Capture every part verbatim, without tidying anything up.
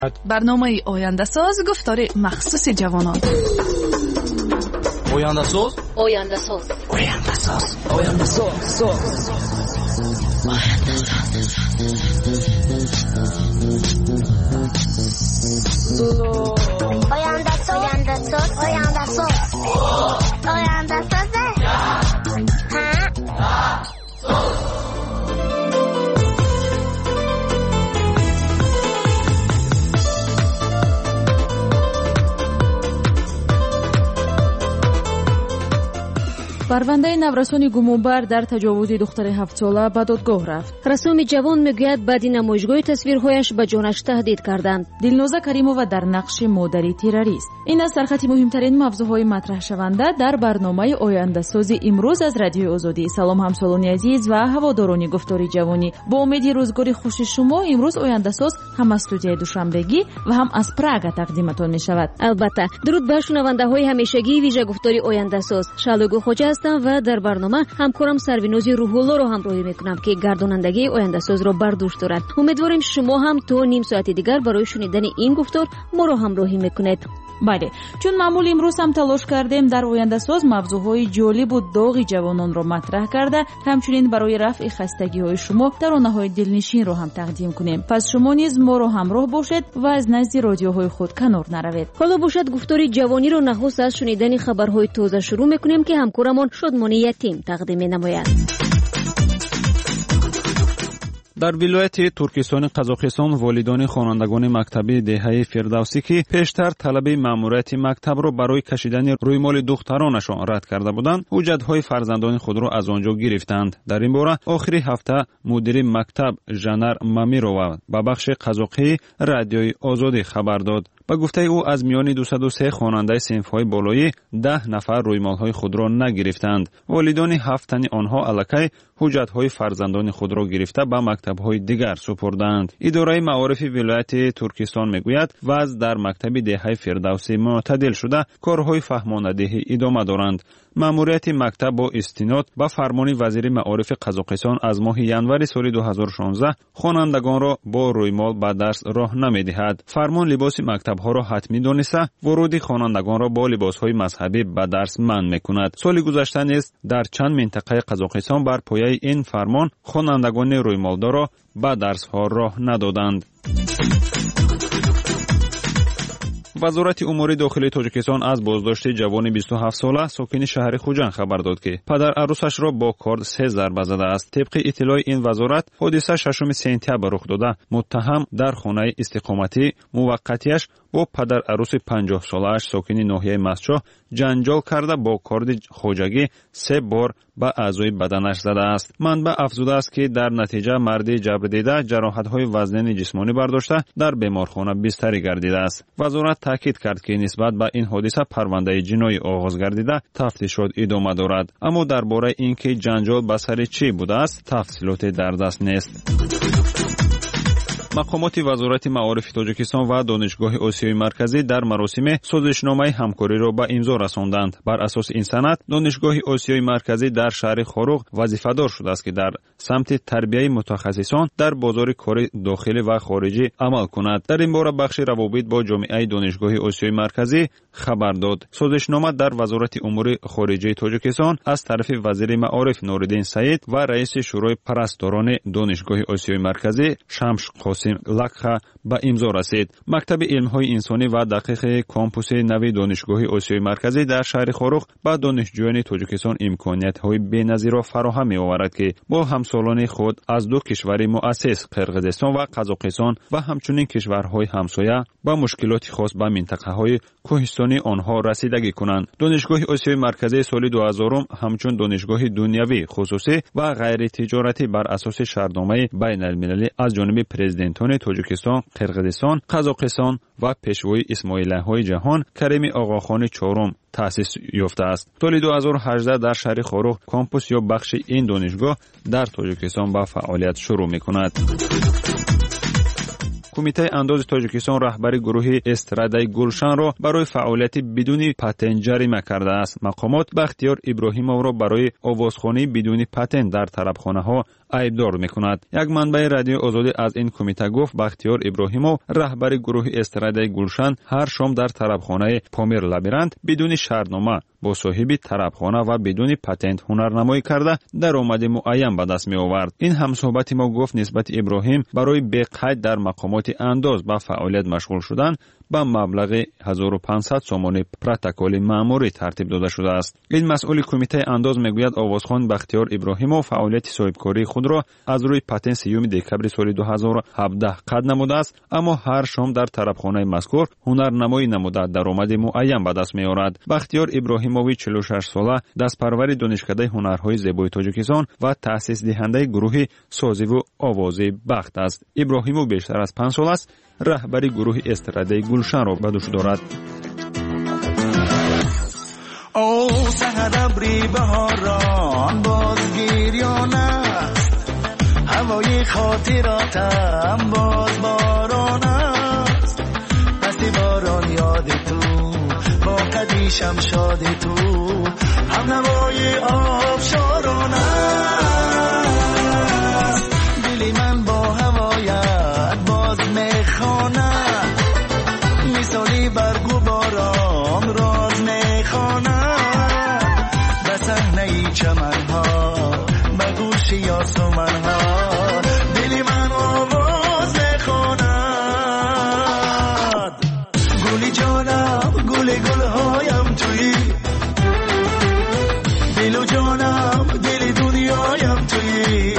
برنامه آینده ساز گفتار مخصوص جوانان. آینده ساز آینده ساز آینده ساز آینده ساز آینده ساز آینده ساز آینده ساز آینده ساز پرونده نورسان گمانبر در تجاوز دختر هفت ساله به دادگاه رفت. رسام جوان میگوید بعد نمایشگاه تصویرهایش به جانش تهدید کردند. دلنوزه کریمووا در نقش مادری تروریست. این است سرخط مهمترین موضوعهای مطرح شونده در برنامه آینده ساز امروز از رادیو آزادی. سلام همسالان عزیز و هواداران گفتار جوانی. با امید روزگار خوش شما امروز آینده ساز هم از استودیوی دوشنبگی و هم از پراگ تقدیمتان می شود. البته درود بر شنونده های همیشگی ویژه گفتار آینده ساز. شالوگو خوجا و در برنامه همکارم سرویناز روح‌الله رو همراهی میکنم که گردانندگی آینده ساز رو بر دوش دارد. امیدواریم شما هم تو نیم ساعت دیگر برای شنیدن این گفتار ما رو همراهی میکنید. بله، چون معمول امروز هم تلاش کردیم در آینده ساز موضوعهای جالب و داغ جوانان رو مطرح کرده، همچنین برای رفع خستگی های شما ترانه‌های دلنشین رو هم تقدیم کنیم. پس شما نیز ما رو همراه باشید و از نزد رادیوهای خود کنار نروید. حالا باشد گفتار جوانی رو نخست از شنیدن خبرهای تازه شروع میکنیم که همکارمان شادمانی یتیم تقدیم نماید. در ولایت ترکستان قزاقستان والدان خوانندگان مکتبی دهه فردوسی که پیشتر طلب ماموریت مکتب را برای کشیدن رویمال دخترانشان رد کرده بودند، حجت‌های فرزندان خود را از آنجا گرفتند. در این باره آخری هفته مدیر مکتب ژانر مامیرова به بخش قزاقی رادیوی آزادی خبر داد. با گفته او از میان دویست و سه خواننده صنف‌های بالایی ده نفر رویمال‌های خود را نگرفتند. والدان هفت تن آنها الکی حجت‌های فرزندان خود را گرفته به مکتب‌های دیگر سپردند. اداره معارف ولایت ترکستان میگوید وضع در مکتب دهه فردوسی معتدل شده، کارهای فهماندهی ادامه دارند. ماموریت مکتب با استناد به فرمان وزیر معارف قزاقستان از ماه ینوری سال دو هزار و شانزده خوانندگان را با رویمال به درس راه نمی‌دهد. فرمان لباس مکتب‌ها را حتمی دانسته ورود خوانندگان را با لباس‌های مذهبی به درس منع می‌کند. سال گذشته نیز در چند منطقه قزاقستان بر پایه این فرمان خوانندگان رویمالدار را به درس‌ها راه ندادند. وزارت امور داخلی تاجیکستان از بازداشت جوان بیست و هفت ساله ساکن شهر خوجند خبر داد که پدر عروسش را با کارد سه ضربه زده است. طبق اطلاع این وزارت حادثه ششم سپتامبر رخ داده. متهم در خانه استقامتی موقتیش با پدر عروس پنجاه ساله‌اش ساکن ناحیه مسچاه جنجال کرده با کارد خوجگی سه بار به اعضای بدنش زده است. منبع افزوده است که در نتیجه مرد جبر دیده جراحت‌های وزنی جسمانی برداشته در بیمارخانه بستری گردیده است. وزارت تاکید کرد که نسبت به این حادثه پرونده جنایی آغاز گردیده تفتیشات ادامه دارد، اما درباره اینکه جنجال به سر چی بوده است تفصیلاتی در دست نیست. مقامات وزارت معارف تاجیکستان و دانشگاه آسیای مرکزی در مراسم سازشنامه همکاری را به امضا رساندند. بر اساس این سند دانشگاه آسیای مرکزی در شهر خاروق وظیفه‌دار شده است که در سمت تربیت متخصصان در بازار کار داخلی و خارجی عمل کند. در این باره بخش روابط با جامعه دانشگاه آسیای مرکزی خبر داد. سازشنامه در وزارت امور خارجه تاجیکستان از طرف وزیر معارف نورالدین سعید و رئیس شورای پرستاران دانشگاه آسیای مرکزی شمش قاسم لکخا به امضا رسید. مکتب علم‌های انسانی و دقیق کامپوس نوی دانشگاه آسیای مرکزی در شهر خاروق به دانشجویان تاجیکستان امکانیت‌های بی‌نظیر را فراهم می‌آورد که با همسالان خود از دو کشور مؤسس قرقیزستان و قزاقستان و همچنین کشورهای همسایه با مشکلات خاص به منطقه‌های کوهستانی آنها رسیدگی کنند. دانشگاه آسیای مرکزی سال دو هزار همچون دانشگاه دنیوی خصوصی و غیر تجارتی بر اساس شرطنامه بین‌المللی از جانب پرزیدنتان تاجیکستان، قرقیزستان، قزاقستان و پیشوای اسماعیلی‌های جهان کریم آقاخان چهارم تأسیس یافته است. سال دو هزار و هجده در شهر خاروق کامپوس یا بخش این دانشگاه در تاجیکستان به فعالیت شروع می‌کند. کمیته انداز تاجیکستان رهبر گروه استرادای گلشن را برای فعالیت بدون پتنت جریمه کرده است. مقامات بختیار ابراهیمov را برای آوازخوانی بدون پتنت در طربخانه‌ها айбдор мекунад. Як манбаи радиои Озодӣ аз ин кумита гуфт Бахтиёр Иброҳимов, раҳбари гурӯҳи эстрадаи Гулшан, ҳар шом дар тарабхонаи Помир Лабиринт бидуни шартнома бо соҳиби тарабхона ва бидуни патент ҳунарнамоӣ карда даромади муайян ба даст меовард. ин ҳамсуҳбати мо гуфт нисбати Иброҳим барои беқайд дар мақомоти андоз ба фаъолият машғул шудан ба маблағи ҳазору пансад сомони протоколи маъмурӣ тартиб дода шудааст. ин масъули кумитаи андоз мегӯяд овозхон Бахтиёр Иброҳимов фаъолияти соҳибкории худро аз рӯи патент сеюми декабри соли дуҳазору ҳабдаҳ қад намудааст, аммо ҳар шом дар тарабхонаи мазкур ҳунарнамоӣ намуда даромади муайян ба даст меорад. Бахтиёр Иброҳимови чилу шаш сола дастпарвари донишкадаи ҳунарҳои зебои Тоҷикистон ва таъсисдиҳандаи гурӯҳи созиву овози Бахт аст. Иброҳимов бештар аз панҷ сол аст раҳбари гурӯҳи эстрадаи Гулшанро ба дӯш дорад. او سحر ابری بهاران باز گریان است هوای خاطراتم باز باران است پس باران یاد تو با قدیشم شاد تو هم نوای آبشاران است دلی من با هوایت باز میخواند مثالی برگو باران راز میخواند چمنها به گوش یاسمنها دلی من آواز میخواند گلی جانم گلی گلهایم تویی دل و جانم دل دنیایم تویی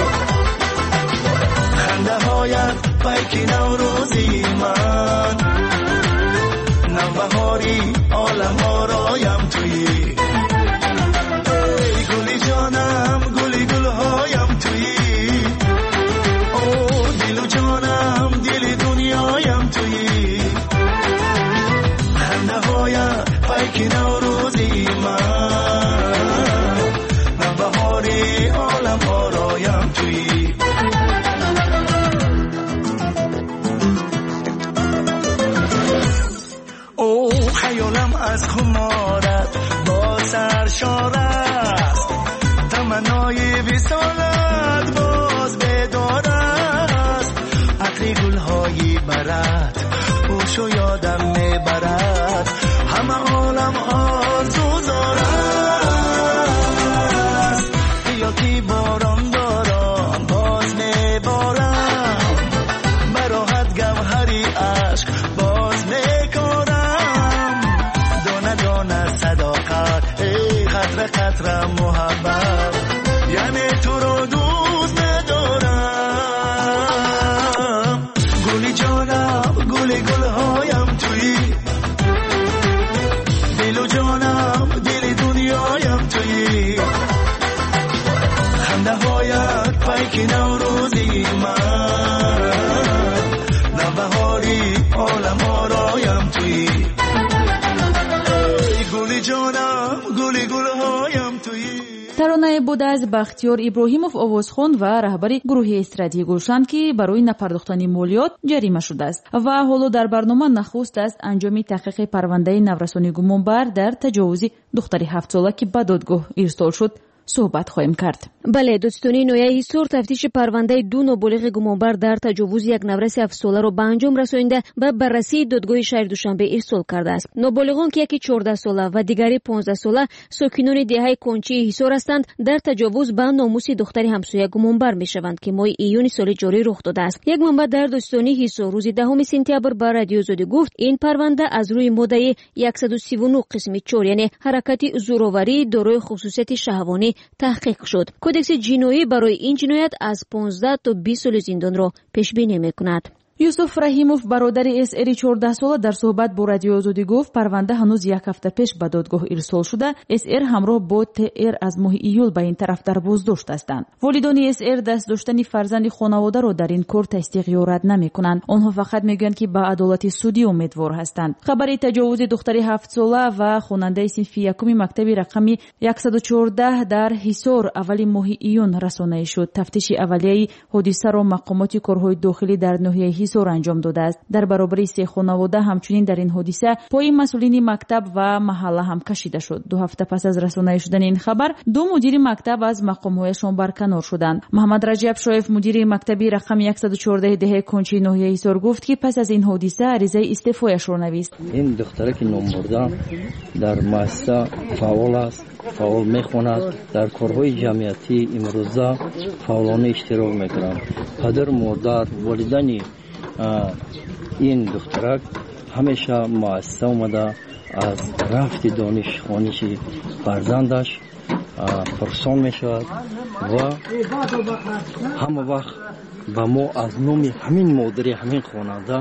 خنده هایت پیک نوروزی من نوبهاری عالم آرایم تویی از خمارت با سرشار است تمنای وصالت باز بدار است عطر گل‌های برات خوشو یادم میبرد همه عالم آرزو دارد بیا که باران باران باز میبارم براحت گوهری عشق باز میکارم قطره قطره محبت یعنی تو رو دوست ندارم گلی جانم گلی گلهایم تویی دل و جانم دل دنیایم تویی خنده هایت پیک نوروزی من نوبهاری عالم آرایم تویی گلی جانم گلی گلهایم تویی. таронае буд аз Бахтиёр Иброҳимов овозхон ва раҳбари гурӯҳи эстрадии Гулшан ки барои напардохтани молиёт ҷарима шудааст ва ҳоло дар барнома нахуст аст анҷоми таҳқиқи парвандаи наврасони гумонбар дар таҷовузи духтари ҳафтсола ки ба додгоҳ ирсол шуд суҳбат хоҳем кард. бале додистони ноҳияи Ҳисор тафтиши парвандаи ду ноболиғи гумонбар дар таҷовузи як навраси ҳафтсоларо ба анҷом расонида ба баррасии додгоҳи шаҳри Душанбе ирсол кардааст. Ноболиғон ки яки чордаҳсола ва дигари понздаҳсола сокинони деҳаи Кончии Ҳисор ҳастанд, дар таҷовуз ба номуси духтари ҳамсоя гумонбар мешаванд ки моҳи июни соли ҷорӣ рух додааст. Як манбаъ дар додистони Ҳисор рӯзи даҳуми сентябр ба Радиои Озодӣ гуфт, ин парванда аз рӯи моддаи яксаду сиву нӯҳ қисми чор яъне ҳаракати зӯроварӣ дорои хусусияти шаҳвонӣ таҳқиқ шуд. Кодекси ҷиноӣ барои ин ҷиноят аз понздаҳ то бист соли зиндонро пешбинӣ мекунад. Юсуф Раҳимов бародари эс-эри чордаҳсола дар суҳбат бо Радиои Озодӣ гуфт, парванда ҳанӯз як ҳафта пеш ба додгоҳ ирсол шуда, эс-эр ҳамроҳ бо те-эр аз моҳи июл ба ин тараф дар боздошт ҳастанд. Волидони эс-эр даст доштани фарзанди хонаводаро дар ин кор тасдиқ ё рад намекунанд. онҳо фақат мегӯянд ки ба адолати судӣ умедвор ҳастанд. хабари таҷовузи духтари ҳафтсола ва хонандаи синфи якуми мактаби рақами яксаду чордаҳ дар Ҳисор аввали моҳи июн расонаӣ шуд. тафтиши аввалияи ҳодисаро мақомоти корҳои дохилӣ дар ноҳияи ҳисор анҷом додааст. дар баробари се хонавода ҳамчунин дар ин ҳодиса пои масъулини мактаб ва маҳалла ҳам кашида шуд. ду ҳафта пас аз расонаӣ шудани ин хабар ду мудири мактаб аз мақомҳояшон барканор шуданд. муҳаммад раҷаб шоев мудири мактаби рақами яксаду чордаҳ деҳаи Кончии ноҳияи ҳисор гуфт ки пас аз ин ҳодиса аризаи истеъфояшро навист. ин духтараки номбурда дар муассиса фаъол аст, фаъол мехонад, дар корҳои ҷамъиятӣ имрӯза фаъолона иштирок мекунад. падар модар волидани ин духтарак ҳамеша муассиса омада аз рафти донишхониши фарзандаш пурсон мешавад ва ҳама вақт ба мо аз номи ҳамин модари ҳамин хонанда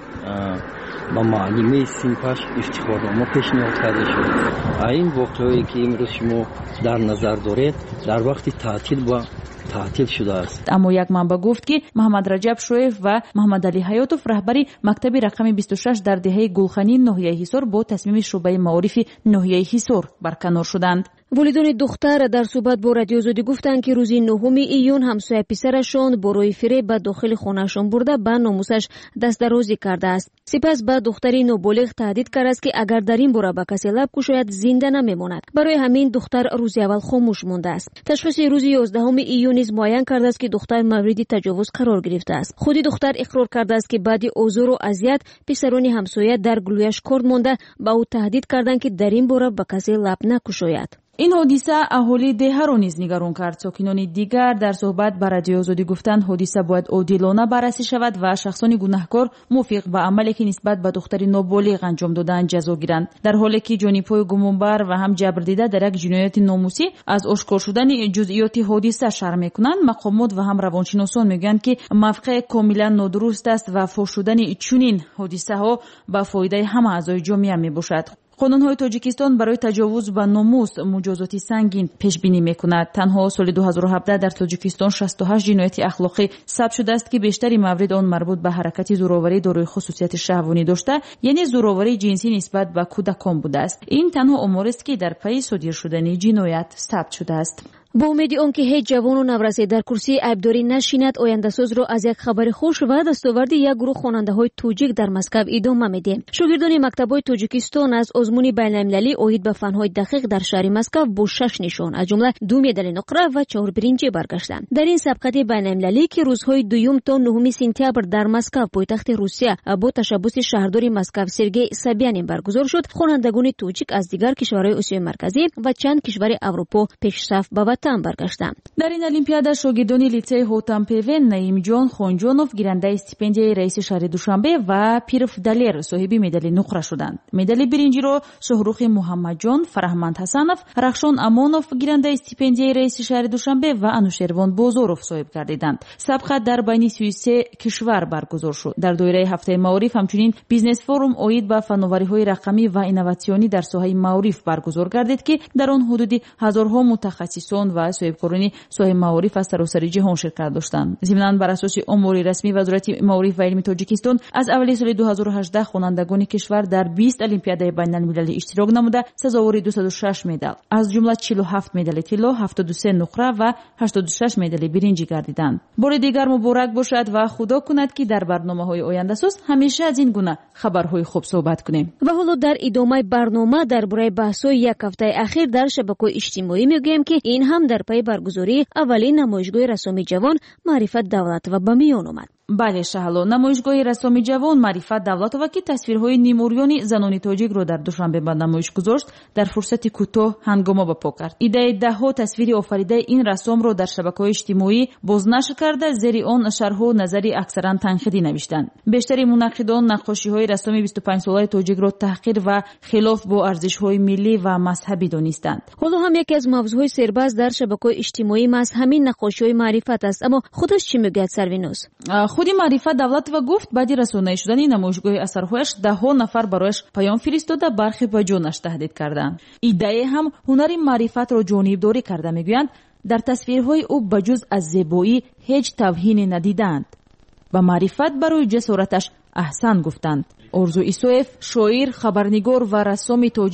ба муаллимаи синфаш ифтихорнома пешниҳод карда шуд. ин воқеое ки имрӯз шумо дар назар доред дар вақти таътил ба таътил шудааст. аммо як манба гуфт ки муҳаммад раҷаб шоев ва муҳаммадалӣ ҳаётов раҳбари мактаби рақами бисту шаш дар деҳаи гулхани ноҳияи ҳисор бо тасмими шӯъбаи маорифи ноҳияи ҳисор барканор шуданд. волидони духтар дар суҳбат бо радио озодӣ гуфтанд ки рӯзи нӯҳуми июн ҳамсоя писарашон бо рӯи фиреб ба дохили хонаашон бурда ба номусаш дастдарозӣ кардааст. сипас ба духтари ноболиғ таҳдид кардааст ки агар дар ин бора ба касе лаб кушояд зинда намемонад. барои ҳамин духтар рӯзи аввал хомӯш мондааст. ташхиси рӯзи ёздаҳуми июн низ муайян кардааст ки духтар мавриди таҷовуз қарор гирифтааст. худи духтар иқрор кардааст ки баъди озору азият писарони ҳамсоя дар гулӯяш корд монда ба ӯ таҳдид карданд ки дар ин бора ба касе лаб накушояд. ин ҳодиса аҳолии деҳаро низ нигарон кард. сокинони дигар дар суҳбат ба радиои озодӣ гуфтанд ҳодиса бояд одилона баррасӣ шавад ва шахсони гунаҳкор мувофиқ ба амале ки нисбат ба духтари ноболиғ анҷом доданд ҷазо гиранд. дар ҳоле ки ҷонибҳои гумонбар ва ҳам ҷабрдида дар як ҷинояти номусӣ аз ошкор шудани ҷузъиёти ҳодиса шарҳ мекунанд, мақомот ва ҳам равоншиносон мегӯянд ки мавқеъ комилан нодуруст аст ва фош шудани чунин ҳодисаҳо ба фоидаи ҳама аъзои ҷомеа мебошад. қонунҳои тоҷикистон барои таҷовуз ба номус муҷозоти сангин пешбинӣ мекунад. танҳо соли ду ҳазору ҳабдаҳ дар тоҷикистон шасту ҳашт ҷинояти ахлоқӣ сабт шудааст ки бештари маврид он марбут ба ҳаракати зӯроварӣ дорои хусусияти шаҳвонӣ дошта, яъне зӯроварии ҷинсӣ нисбат ба кӯдакон будааст. ин танҳо оморест ки дар пайи содир шудани ҷиноят сабт шудааст. бо умеди он ки ҳеҷ ҷавону наврасе дар курсии айбдорӣ нашинад, ояндасозро аз як хабари хуш ва дастоварди як гурӯҳ хонандаҳои тоҷик дар Москав идома медиҳем. шогирдони мактабҳои Тоҷикистон аз озмуни байналмилалӣ оид ба фанҳои дақиқ дар шаҳри Москав бо шаш нишон, аз ҷумла ду медали нуқра ва чаҳор биринҷӣ баргаштанд. дар ин сабқати байналмилалӣ ки рӯзҳои дуюм то нӯҳуми сентябр дар Москав пойтахти Русия бо ташаббуси шаҳрдори Москав Сергей Собянин баргузор шуд, хонандагони тоҷик аз дигар кишварҳои Осиёи марказӣ ва чанд кишвари Аврупо пешсаф ба ватан баргаштанд. дар ин олимпиада шогирдони лицеи Ҳотампевен Наимҷон Хонҷонов гирандаи стипендияи раиси шаҳри Душанбе ва Пиров Далер соҳиби медали нуқра шуданд. медали биринҷиро Шоҳрухи Муҳаммаҷон, Фараҳманд Ҳасанов, Рахшон Амонов гирандаи стипендияи раиси шаҳри Душанбе ва Анушервон Бозоров соҳиб гардиданд. сабқа дар байни си и се кишвар баргузор шуд. дар доираи ҳафтаи маориф ҳамчунин бизнес форум оид ба фанновариҳои рақамӣ ва инноватсионӣ дар соҳаи маориф баргузор гардид ки дар он ҳудуди ҳазорҳо мутахассисон ва соҳибкорони соҳаи маориф аз саросари ҷаҳон ширкат доштанд. зимнан бар асоси омори расмии Вазорати маориф ва илми Тоҷикистон аз аввали соли ду ҳазору ҳаждаҳ хонандагони кишвар дар бист олимпиадаи байналмилалӣ иштирок намуда сазовори дусаду шаш медал, аз ҷумла чилу ҳафт медали тилло, ҳафтоду се нуқра ва ҳаштоду шаш медали биринҷӣ гардиданд. бори дигар муборак бошад ва худо кунад ки дар барномаҳои ояндасоз ҳамеша аз ин гуна хабарҳои хуб суҳбат кунем. ва ҳоло дар идомаи барнома дар бораи баҳсҳои як ҳафтаи ахир дар шабакаҳои иҷтимоӣ мегӯем ки ин ҳам дар пайи баргузории аввалин намоишгоҳи рассоми ҷавон Маърифат Давлатова ба миён омад. бале шаҳло, намоишгоҳи рассоми ҷавон Маърифат Давлатова ки тасвирҳои нимурёни занони тоҷикро дар Душанбе ба намоиш гузошт, дар фурсати кӯтоҳ ҳангома барпо кард. идеяи даҳҳо тасвири офаридаи ин рассомро дар шабакаҳои иҷтимоӣ бознашр карда, зери он шарҳу назари аксаран танқидӣ навиштанд. бештари мунаққидон наққошиҳои рассоми бисту панҷсолаи тоҷикро таҳқир ва хилоф бо арзишҳои миллӣ ва мазҳабӣ донистанд. ҳоло ҳам яке аз мавзӯъҳои сербаст дар шабакаҳои иҷтимоӣ маҳз ҳамин наққошиҳои маърифат аст. аммо худаш чӣ мегӯяд Сарвинуз? худи Маърифат Давлатова гуфт баъди расонаӣ шудани намоишгоҳи асарҳояш даҳҳо нафар барояш паём фиристода бархи ба ҷонаш таҳдид карданд. идае ҳам ҳунари маърифатро ҷонибдорӣ карда, мегӯянд дар тасвирҳои ӯ ба ҷуз аз зебоӣ ҳеҷ тавҳине надиданд. ба маърифат барои ҷасораташ аҳсан гуфтанд. Орзу Исоев, шоир, хабарнигор ва рассоми тоҷик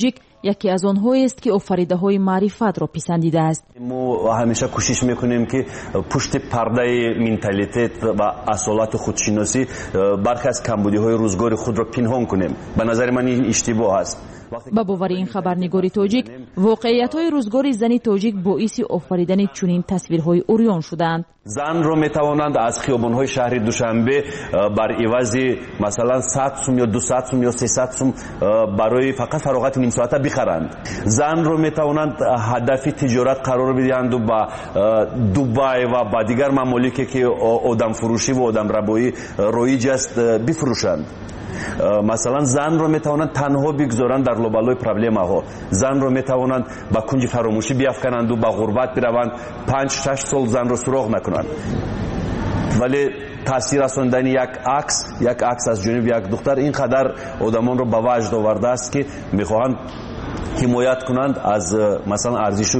یکی از آنهایی است که آفریده‌های معرفت را پسندیده است. ما همیشه کوشش میکنیم که پشت پرده منتالیته و اصالت خودشناسی برخی از کمبودی‌های روزگار خود را پنهان کنیم. به نظر من این اشتباه است. با باور این خبرنگاری تاجیک، واقعیت‌های روزگار زن تاجیک باعث آفریدن چنین تصویرهای اوریان شدند. زن را میتوانند از خیابان‌های شهر دوشنبه بر عوض مثلا صد سوم یا دویست سوم یا سیصد سوم برای فقط فراغت نیم ساعته بخرند. زن را میتوانند هدف تجارت قرار بدهند و با دبی و با دیگر ممالکی که آدم فروشی و آدم ربایی رایج است بفروشند. مثلا زن رو میتوانند تنها بگذارند در لابلای پرابلم ها. زن رو میتوانند با کنج فراموشی بیافکنند و با غربت بروند، پنج شش سال زن رو سراغ نکنند. ولی تاثیر رساندن یک عکس یک عکس از جانب یک دختر اینقدر آدمان رو به وجد آورده است که میخواهند حمایت کنند از مثلا ارزش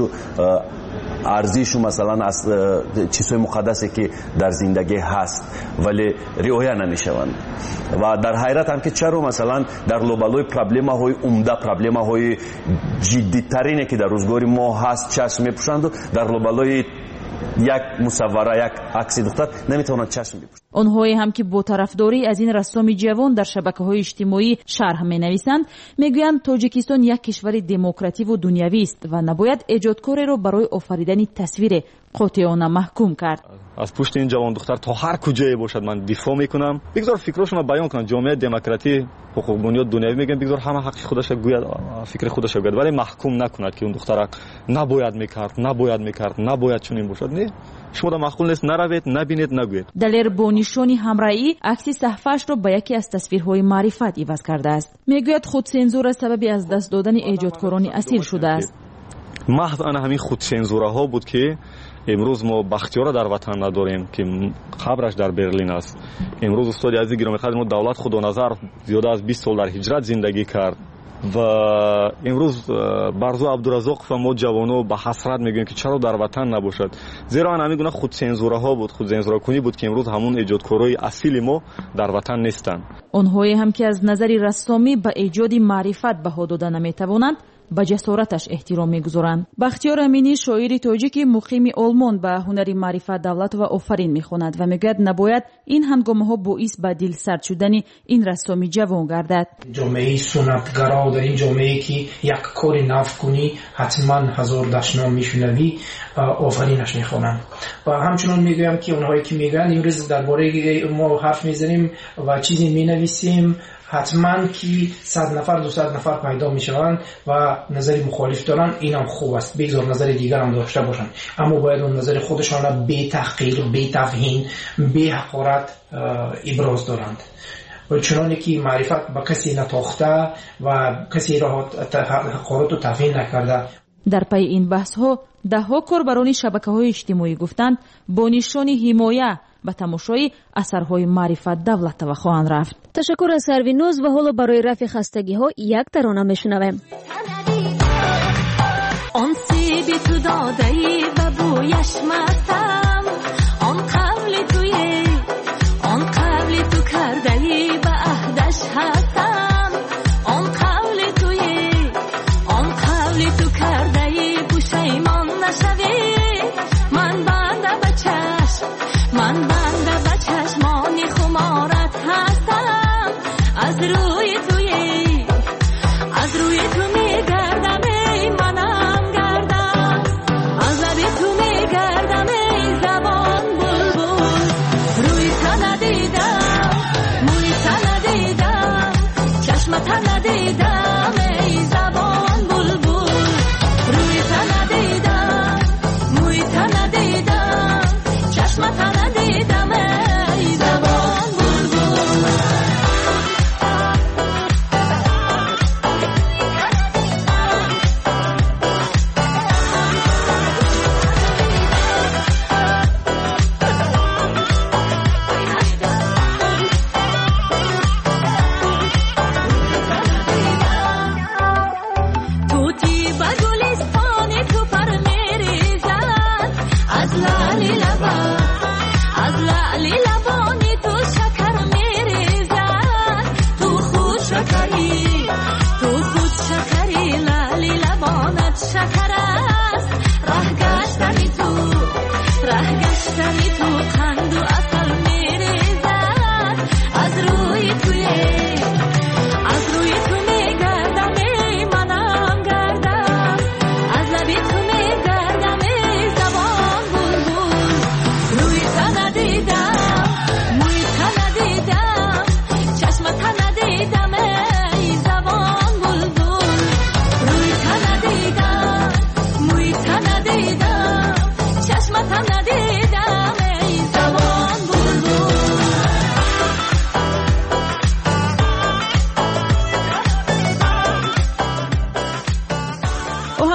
ارزش مثلا از چیزهای مقدسی که در زندگی هست ولی رعایت نمیشوند. و در حیرت هم که چرا مثلا در لابلای پرابلم های عمده پرابلم های جدی ترینه که در روزگار ما هست چشم میپوشند و در لابلای یک مصوره یک عکس دختر نمیتونن چشم بپوشند. آنهایی هم که با طرفداری از این رسام جوان در شبکه‌های اجتماعی شرح می‌نویسند میگویند تاجیکستان یک کشور دموکراتیک و دنیوی است و نباید ایجادکاری را برای آفریدن تصویر قاطعانه محکوم کرد. از پشت این جوان دختر تا هر کجایی باشد من دفاع میکنم. بگذار فکرشون رو بیان کنن. جامعه دموکراتی حقوق بنیاد دنیوی میگن بگذار همه حق خودش رو گوید، فکر خودش رو گوید، ولی محکوم نکند که اون دختر نباید میکرد نباید میکرد نباید چنین باشد. نه، شما را معقول نیست نروید، نبینید، نگوید. دلیر با نشانی همراهی عکس صفحه‌اش را با یکی از تصویرهای معرفت عوض کرده است. میگوید خود سنزور سبب از دست دادن ایجادکاران اصیل شده است. محض آن همین خود سنزوره ها بود که امروز ما بختیار در وطن نداریم که قبرش در برلین است. امروز استاد عزیز گرامی قدر ما دولت خدا نظر زیاده از بیست سال در هجرت زندگی کرد و امروز برزو عبدالرزاق و ما جوانو به حسرت میگیم که چرا در وطن نباشد. زیرا آن همین گونه خود سنزوره ها بود، خود سنزوره کنی بود که امروز همون ایجادکارای اصیل ما در وطن نیستند. آنهایی هم که از نظر رسامی به ایجاد معرفت بها داده نمیتوانند با جسارتش احترام میگذارند. بختیار امینی شاعر تاجیکی مقیم آلمان به هنر معرفت دولت و آفرین میخواند و میگوید نباید این هنگامه ها باعث به دل سرد شدن این رسام جوان گردد. جامعه سنتگرا در این جامعه که یک کار نو کنی حتما هزار دشنام میشنوی آفرینش میخوانند. و همچنان میگویم که اونهایی که میگن امروز درباره ما حرف میزنیم و چیزی مینویسیم حتما که صد نفر دو صد نفر پیدا میشوند و نظری مخالف دارن، اینم خوب است. بگذار نظر دیگر هم داشته باشن، اما باید اون نظر خودشان بی تحقیر، بی توهین، بی حقارت ابراز دارند. و چنانه که معرفت به کسی نتاخته و کسی را حقارت و توهین نکرده. در پی این بحث ها ده ها کاربران شبکه‌های اجتماعی گفتند با نشان حمایت به تماشای اثرهای معرفت دولت و خواهند رفت. تشکر از سروینوز و حالا برای رفع خستگی ها یک ترانه میشنویم. آن سیبی تو داده‌ای و بویش مستم، آن قولی توی آن قولی تو کرده‌ای به عهدش هستم، آن قولی توی آن قولی تو کرده‌ای پشیمان نشوی. من بنده به چشم من بنده به چشمانی خمارت هستم، از روی توی از روی تو میگردم ای منم گردم، از لب تو میگردم ای زبان بلبل. روی تو ندیدم موی تو ندیدم چشم تو ندیدم ای زبان بلبل. روی تو ندیدم موی تو ندیدم چشم تو ندیدم ای زبان بلبل.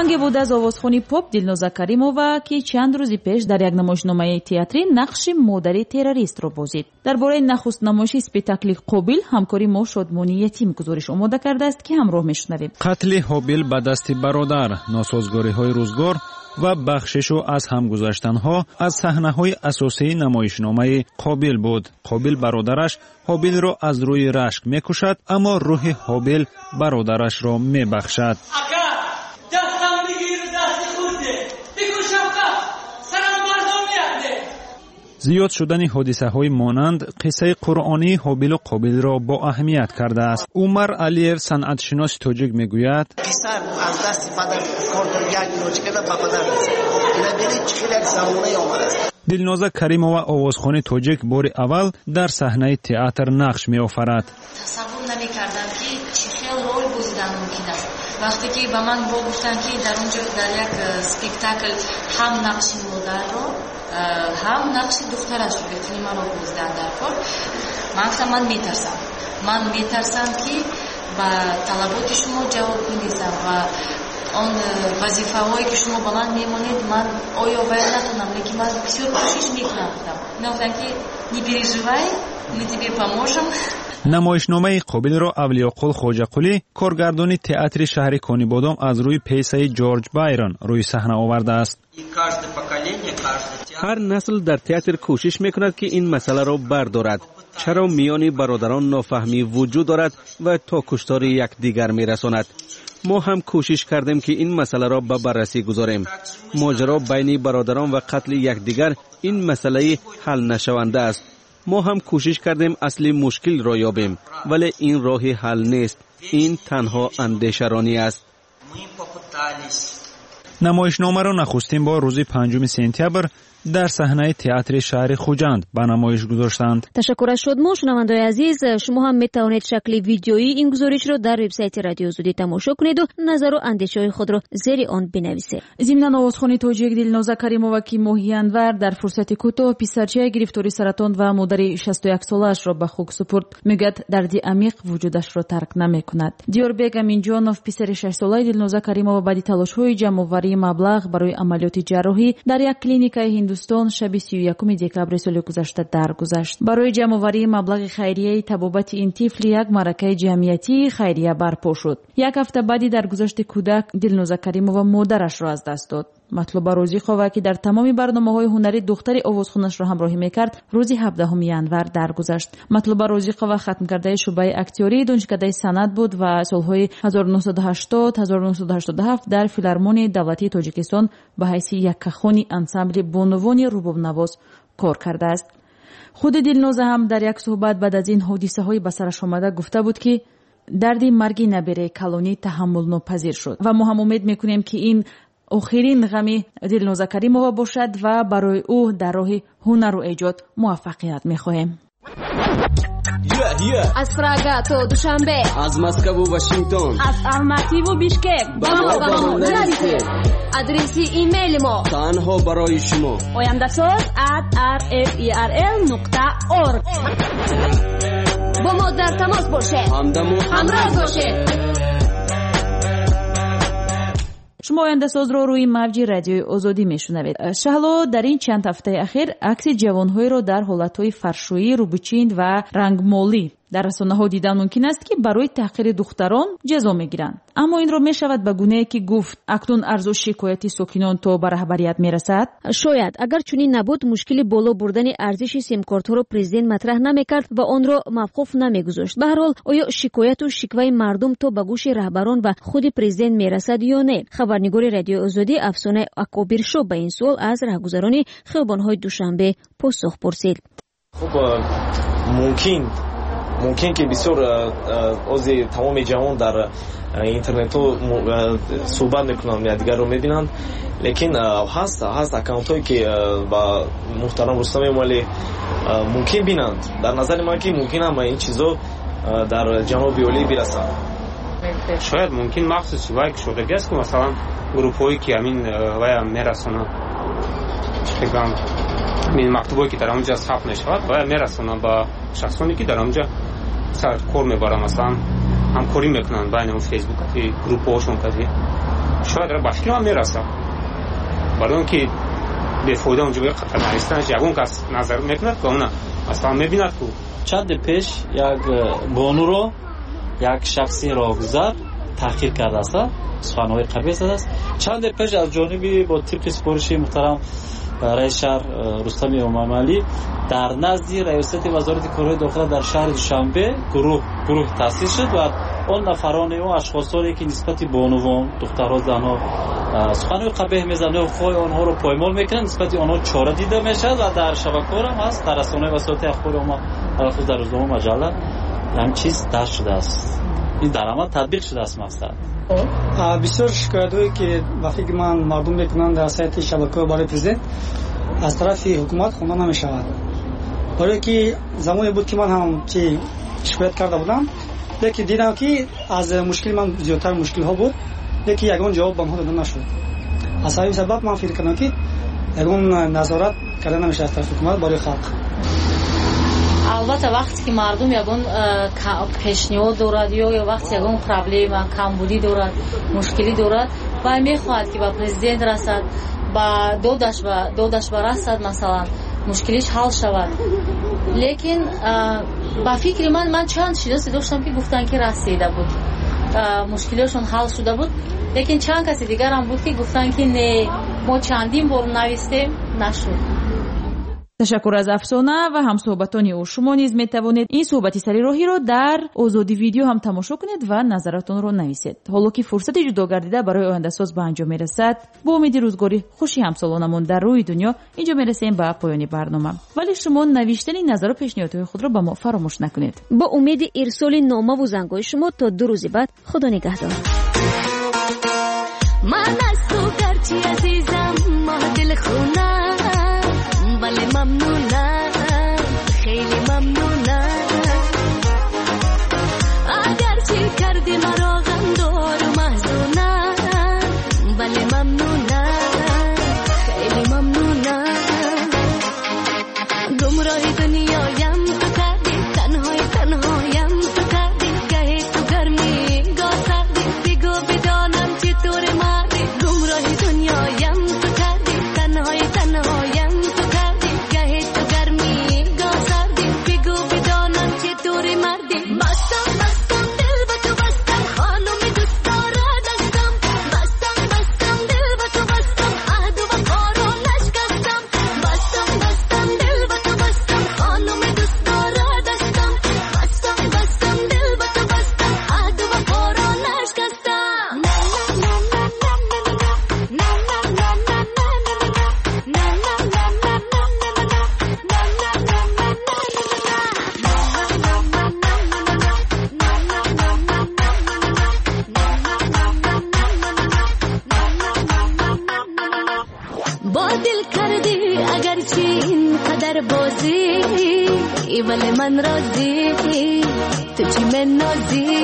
آهنگ بود از آوازخوانی پاپ دلنوزا کریمова که چند روزی پیش در یک نمایشنامه تئاتری نقش مادر تروریست را بازید. درباره نخست نمایش اسپکتاکل قابل همکاری ما شادمانی یتیم گزارش آماده کرده است که همراه میشنویم. قتل هابیل به دست برادر، ناسازگاری‌های روزگار و بخشش و از همگذشتن‌ها از صحنه‌های اساسی نمایشنامه قابل بود. قابل برادرش هابیل را از روی رشک می‌کشد، اما روح هابیل برادرش را می‌بخشد. زیاد شدن حادثه‌های مانند قصه قرآنی هابیل و قابل را با اهمیت کرده است. عمر علیев صنعتشناس تاجیک میگوید پسر از دست پدر کار یک نوچه کرده با پدر رسید. اینا ببینید چقدر زمانه آمده است. دلنوزا کریمова آوازخوان تاجیک بار اول در صحنه تئاتر نقش می‌آفرد. تصور نمی‌کردم که چه خیلی رول بازیدن ممکن است. وقتی که به من گفتن که در اونجا در یک اسپکتاکل هم نقش مادر رو هم نقش دخترش رو بتونیم رو بازیدن در کار، من گفتم من میترسم من میترسم که با طلبات شما جواب میدم و آن وظیفه‌هایی که شما به من میمونید من آیا باید نتونم، لیکن من بسیار کوشش میکنم. نگفتن که не переживай, мы тебе поможем. نمایشنامه قابل را اولیاقل خواجه‌قلی کارگردان تئاتر شهر کانیبادام از روی پیسه جورج بایرن روی صحنه آورده است. هر نسل در تئاتر کوشش میکند که این مسئله را بردارد. چرا میان برادران نافهمی وجود دارد و تا کشتار یکدیگر میرساند؟ ما هم کوشش کردیم که این مسئله را به بررسی گذاریم. ماجرا بین برادران و قتل یکدیگر این مسئله حل نشونده است. ما هم کوشش کردیم اصل مشکل را یابیم، ولی این راه حل نیست. این تنها اندیشرانی است. نمایشنامه را نخستین بار روز پنجم سپتامبر در صحنه تئاتر شهر خوجند به نمایش گذاشتند. تشکر از شما شنوندگان عزیز. شما هم میتوانید شکل ویدیویی این گزارش را در وبسایت رادیو آزادی تماشا کنید و نظر و اندیشه‌های خود را زیر آن بنویسید. ضمن آوازخوانی تاجیک دلنوزا کریمова که ماهی انور در فرصت کوتاه پسرچه گرفتاری سرطان و مادر شصت و یک سالش را به خاک سپرد، میگوید دردی عمیق وجودش را ترک نمیکند. دیوربек امینجانов پسر شش ساله دلنوزا کریمова بعد تلاش‌های جمع‌آوری مبلغ برای عملیات جراحی در یک کلینیک هندوستان شب سی و یکم دکبر سال گذشته درگذشت. برای جمع‌آوری مبلغ خیریه طبابت این طفل یک معرکه جمعیتی خیریه برپا شد. یک هفته بعدی درگذشت کودک دلنوزا کریمова مادرش را از دست داد. مطلوبه روزیخووا که در تمام برنامه‌های هنری دختر آوازخوانش را همراهی می‌کرد، روز هفدهم ینور درگذشت. مطلوبه روزیخووا ختم کرده شعبه اکتیوری دانشکده سند بود و سال‌های هزار و نهصد و هشتاد تا هزار و نهصد و هشتاد و هفت در فیلارمونی دولتی تاجیکستان به حیث یک کخانی انسامبل بانوان رباب نواز کار کرده است. خود دلنوزا هم در یک صحبت بعد از این حادثه‌های به سرش آمده گفته بود که دردی مرگی نبره کلونی تحمل ناپذیر شد و ما هم امید می‌کنیم که این آخرین غمی دلنوزا کریمова باشد و برای او در راه هنر و ایجاد موفقیت می‌خواهیم. از پراگا تا دوشنبه، از مسکو و واشنگتن، از الماتی و بیشکک با ما با ما نویسید. آدرسی ایمیل ما تنها برای شما oyandasos at r f e r l نقطه org. با ما در تماس باشید، همراه باشید. شما آینده ساز رو روی موج رادیوی آزادی میشنوید. شهلا در این چند هفته اخیر عکس جوان‌های رو در حالت‌های فرشویی، روبوچین و رنگمالی در رسانه‌ها دیدن ممکن است که برای تحقیر دختران جزا میگیرند. اما این رو میشود به گونه‌ای که گفت اکنون ارزش شکایتی ساکنان تا به رهبریت میرسد. شاید اگر چنین نبود مشکل بالا بردن ارزش سیم کارت‌ها رو پرزیدنت مطرح نمیکرد و آن را موقوف نمیگذاشت. به هر حال آیا شکایت و شکوای مردم تا به گوش رهبران و خود پرزیدنت میرسد یا نه؟ خبرنگار رادیو آزادی افسانه اکابرشو به این سوال از رهگذران خیابان‌های دوشنبه پاسخ پرسید. خب ممکن ممکن که بسیار از تمام جهان در اینترنت ها صحبت میکنن یا دیگر رو میبینن، لیکن هست هست اکانت هایی که با محترم رستم امالی ممکن بینند. در نظر من که ممکن هم این چیزا در جناب اولی برسند. شاید ممکن مخصوص وای که شده است که مثلا گروپ هایی که همین وای میرسونن بگم این مکتوبایی که در اونجا ثبت نشود وای میرسونن با شخصانی که در اونجا سر کار میبرن، مثلا همکاری میکنن بین اون فیسبوک گروپ هاشون کسی شاید به فکر من میرسه برای اینکه بفایده اونجا به خطر نرسیدن جوان کس نظر میکند که اون اصلا میبیند که چند پیش یک بانو رو یک شخصی راهگذر تحقیر کرده است، سخنهای قبیح زده است. چند پیش از جانبی با طبق سپارش محترم رئیس شهر رستم امامعلی در نزد رئیست وزارت کارهای داخله در شهر دوشنبه گروه گروه تأسیس شد و آن نفران و اشخاصانی که نسبت بانوان، دخترها، زنها سخنهای قبیح میزنند و خواهی آنها رو پایمال میکنند، نسبت آنها چاره دیده میشد و در شبکه‌ها هم هست، در رسانه‌های وسایل اخبار ما خصوص در روزنامه مجله همین چیز در شده است. این در عمل تطبیق شده است. مقصد بسیار شکایت‌هایی که با فکر من مردم میکنند در سایت شبکه‌های برای پرزیدنت از طرف حکومت خوانده نمیشود. برای که زمانی بود که من هم چی شکایت کرده بودم، لیکن دیدم که از مشکل من زیادتر مشکل ها بود، لیکن یگان جواب به ما داده نشد. از همین سبب من فکر کردم که یگان نظارت کرده نمیشه از طرف حکومت برای خلق. البته وقتی که مردم یگان پیشنهاد دارد یا وقتی یگان پرابلم کمبودی دارد، مشکلی دارد و میخواهد که با پرزیدنت رسد، با دودش با دودش برسد، مثلا مشکلیش حل شود. لیکن با فکر من من چند شناسی داشتم که گفتن که رسیده بود، مشکلشون حل شده بود، لیکن چند کسی دیگر هم بود که گفتن که نه ما چندین بار نوشتیم نشد. تشکر از افسانه و همصحبتان او. شما نیز میتوانید این صحبت سری راهی را در آزادی ویدیو هم تماشا کنید و نظراتتان را نویسید. حالا که فرصت جدا گردیده برای آینده ساز به انجام میرسد، با امید روزگاری خوشی همسالانمون در روی دنیا اینجا میرسیم به پایان برنامه. ولی شما نوشتن نظر و پیشنهادهای خود را به ما فراموش نکنید. با امید ارسال نامه و زنگای شما تا دو روز بعد. خدا نگهدار. من از تو گرچه عزیزم ما دل خونم، ولی ممنونم، خیلی ممنونم. اگرچه کردی مرا غمدار و محزونم، ولی ممنونم، خیلی ممنونم. گمراه دنیایم تو کردی، تنهای تنهایم تو کردی، گهی تو گرمی گاه سردی، بگو بدانم چطور مردی. گمراه دنیایم تو کردی، تنهای تنهایم تو کردی، گهی تو گرمی گاه سردی، بگو بدانم چطور مردی. بستم بستم دل به تو بستم، خانم دوستارا دستم، بستم بستم دل به تو بستم، عهد و وفا رو نشکستم. بستم بستم دل به تو بستم، خانم دوستارا دستم، بستم بستم دل به تو بستم، عهد و وفا رو نشکستم. با دل کردی اگرچه این قدر بازی، ولی من راضی، تو چی من نازی.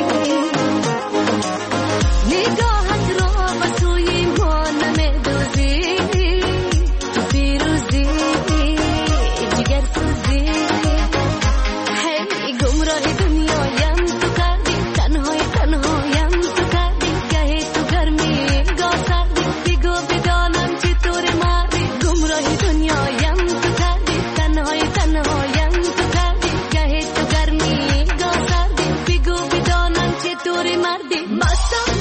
نگاهت را به سوی ما نمیدوزی، تو پیروزی جگر سوزی. هی گمراه دنیایم تو کردی، تنهای تنهایم تو کردی، گهی تو گرمی گاه سردی، بگو بدانم چطور مردی. گمراه دنیایم تو کردی، تنهای تنهایم تو کردی، گهی تو گرمی گاه سردی، بگو بدانم چطور مردی. بستم